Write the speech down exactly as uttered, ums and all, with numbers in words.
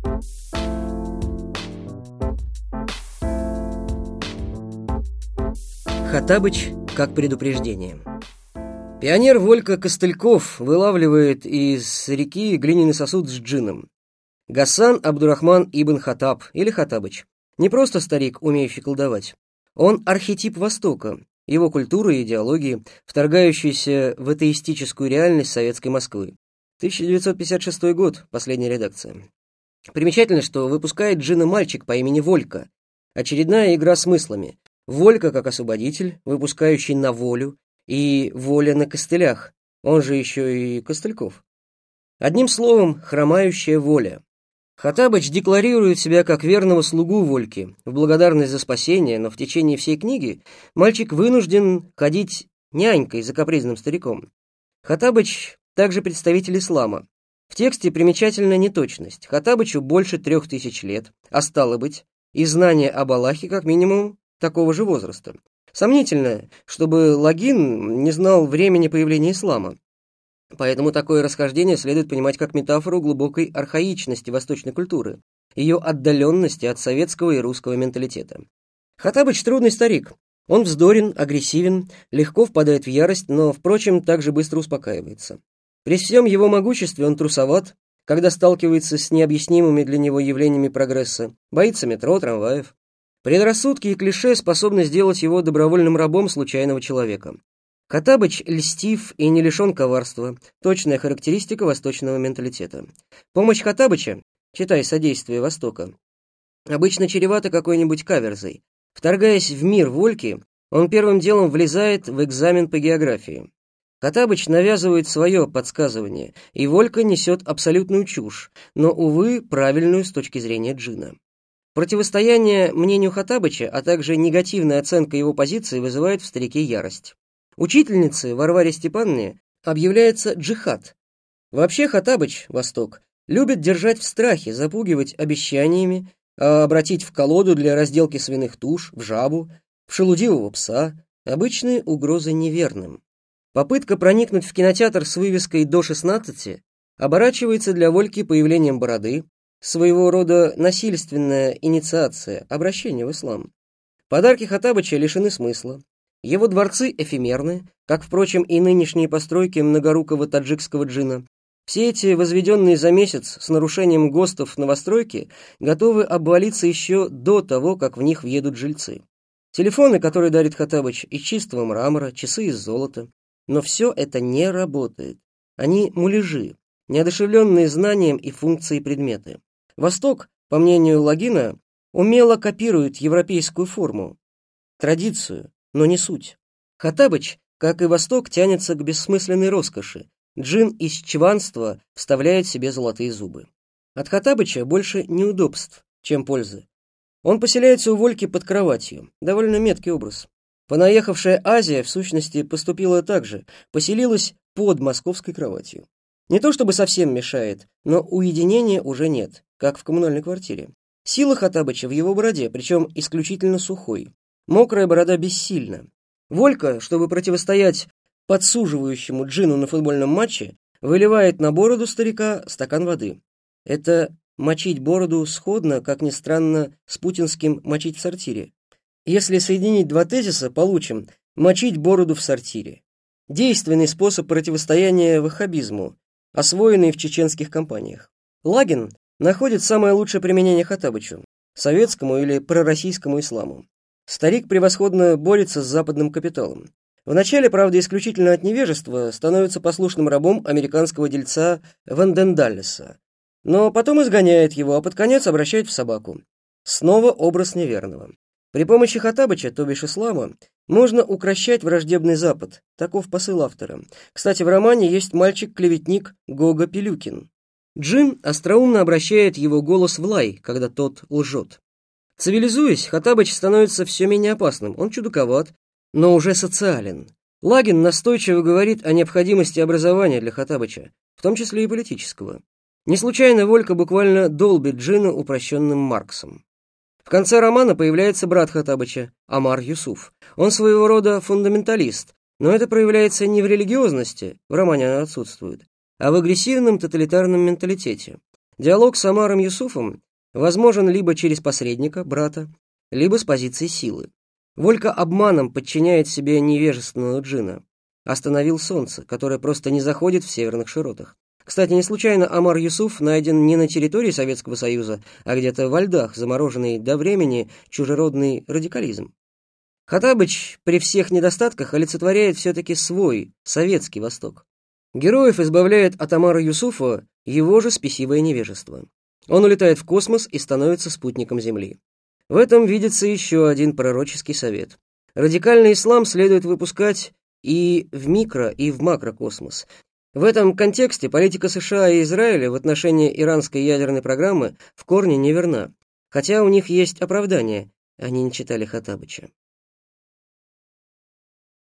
Хоттабыч как предупреждение. Пионер Волька Костыльков вылавливает из реки глиняный сосуд с джином. Гасан Абдурахман ибн Хаттаб, или Хоттабыч, не просто старик, умеющий колдовать. Он архетип Востока, его культуры и идеологии, вторгающиеся в атеистическую реальность советской Москвы. тысяча девятьсот пятьдесят шестой год, последняя редакция. Примечательно, что выпускает джина мальчик по имени Волька. Очередная игра смыслами. Волька как освободитель, выпускающий на волю, и воля на костылях, он же еще и Костыльков. Одним словом, хромающая воля. Хоттабыч декларирует себя как верного слугу Вольки, в благодарность за спасение, но в течение всей книги мальчик вынужден ходить нянькой за капризным стариком. Хоттабыч также представитель ислама. В тексте примечательна неточность. Хоттабычу больше трех тысяч лет, а стало быть, и знание об Аллахе как минимум такого же возраста. Сомнительно, чтобы Логин не знал времени появления ислама. Поэтому такое расхождение следует понимать как метафору глубокой архаичности восточной культуры, ее отдаленности от советского и русского менталитета. Хоттабыч трудный старик. Он вздорен, агрессивен, легко впадает в ярость, но, впрочем, также быстро успокаивается. При всем его могуществе он трусоват, когда сталкивается с необъяснимыми для него явлениями прогресса, боится метро, трамваев. Предрассудки и клише способны сделать его добровольным рабом случайного человека. Хоттабыч льстив и не лишен коварства, точная характеристика восточного менталитета. Помощь Хоттабыча, читай «Содействие Востока», обычно чревата какой-нибудь каверзой. Вторгаясь в мир Вольки, он первым делом влезает в экзамен по географии. Хоттабыч навязывает свое подсказывание, и Волька несет абсолютную чушь, но, увы, правильную с точки зрения джина. Противостояние мнению Хоттабыча, а также негативная оценка его позиции вызывает в старике ярость. Учительнице Варваре Степановне объявляется джихад. Вообще Хоттабыч, Восток, любит держать в страхе, запугивать обещаниями, а обратить в колоду для разделки свиных туш, в жабу, в шелудивого пса, обычные угрозы неверным. Попытка проникнуть в кинотеатр с вывеской «до шестнадцати» оборачивается для Вольки появлением бороды, своего рода насильственная инициация, обращение в ислам. Подарки Хоттабыча лишены смысла. Его дворцы эфемерны, как, впрочем, и нынешние постройки многорукого таджикского джина. Все эти возведенные за месяц с нарушением ГОСТов новостройки готовы обвалиться еще до того, как в них въедут жильцы. Телефоны, которые дарит Хоттабыч, из чистого мрамора, часы из золота. Но все это не работает. Они муляжи, неодушевленные знанием и функцией предметы. Восток, по мнению Логина, умело копирует европейскую форму, традицию, но не суть. Хоттабыч, как и Восток, тянется к бессмысленной роскоши. Джин из чванства вставляет себе золотые зубы. От Хоттабыча больше неудобств, чем пользы. Он поселяется у Вольки под кроватью. Довольно меткий образ. Понаехавшая Азия, в сущности, поступила так же, поселилась под московской кроватью. Не то чтобы совсем мешает, но уединения уже нет, как в коммунальной квартире. Сила Хоттабыча в его бороде, причем исключительно сухой. Мокрая борода бессильна. Волька, чтобы противостоять подсуживающему джину на футбольном матче, выливает на бороду старика стакан воды. Это мочить бороду сходно, как ни странно, с путинским «мочить в сортире». Если соединить два тезиса, получим «мочить бороду в сортире». Действенный способ противостояния ваххабизму, освоенный в чеченских кампаниях. Лагин находит самое лучшее применение Хоттабычу, советскому или пророссийскому исламу. Старик превосходно борется с западным капиталом. Вначале, правда, исключительно от невежества, становится послушным рабом американского дельца Вандендаллеса, но потом изгоняет его, а под конец обращает в собаку. Снова образ неверного. При помощи Хоттабыча, то бишь ислама, можно укрощать враждебный Запад. Таков посыл автора. Кстати, в романе есть мальчик-клеветник Гога Пилюкин. Джин остроумно обращает его голос в лай, когда тот лжет. Цивилизуясь, Хоттабыч становится все менее опасным. Он чудаковат, но уже социален. Лагин настойчиво говорит о необходимости образования для Хоттабыча, в том числе и политического. Не случайно Волька буквально долбит Джина упрощенным Марксом. В конце романа появляется брат Хоттабыча, Омар Юсуф. Он своего рода фундаменталист, но это проявляется не в религиозности, в романе она отсутствует, а в агрессивном тоталитарном менталитете. Диалог с Омаром Юсуфом возможен либо через посредника, брата, либо с позиции силы. Волька обманом подчиняет себе невежественного джинна. Остановил солнце, которое просто не заходит в северных широтах. Кстати, не случайно Омар Юсуф найден не на территории Советского Союза, а где-то во льдах, замороженный до времени чужеродный радикализм. Хоттабыч при всех недостатках олицетворяет все-таки свой, советский Восток. Героев избавляет от Омара Юсуфа его же спесивое невежество. Он улетает в космос и становится спутником Земли. В этом видится еще один пророческий совет. Радикальный ислам следует выпускать и в микро, и в макрокосмос. В этом контексте политика США и Израиля в отношении иранской ядерной программы в корне неверна, хотя у них есть оправдание, они не читали Хоттабыча.